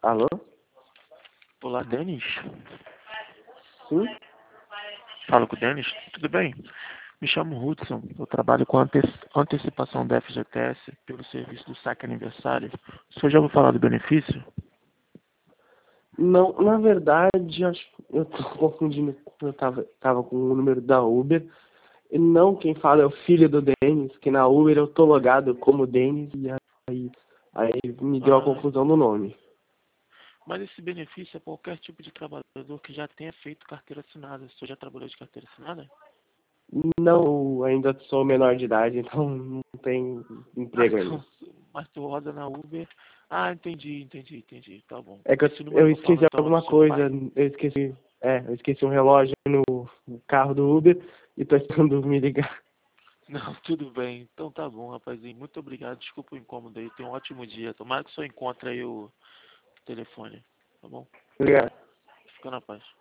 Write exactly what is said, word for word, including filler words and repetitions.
Alô? Olá, Denis. Sim? Falo com o Denis. Tudo bem? Me chamo Hudson. Eu trabalho com ante antecipação da F G T S pelo serviço do saque aniversário. O senhor já ouviu falar do benefício? Não, na verdade, acho, eu tô confundindo. Eu tava, tava com o número da Uber. E não, quem fala é o filho do Denis, que na Uber eu tô logado como Denis e aí, aí me deu a Ah, confusão do nome. mas esse benefício é para qualquer tipo de trabalhador que já tenha feito carteira assinada. O senhor já trabalhou de carteira assinada? Não, eu ainda sou menor de idade, então não tem Ah, emprego ainda. então, mas tu roda na Uber. Ah, entendi, entendi, entendi. Tá bom. É que eu, Esse número eu não fala esqueci então é do alguma seu coisa, pai? eu esqueci, é, eu esqueci um relógio no, no carro do Uber e tô esperando me ligar. Não, tudo bem. Então tá bom, rapazinho. Muito obrigado. Desculpa o incômodo aí. Tenha um ótimo dia. Tomara que o senhor encontre aí o telefone. Tá bom? Obrigado. Fica na paz.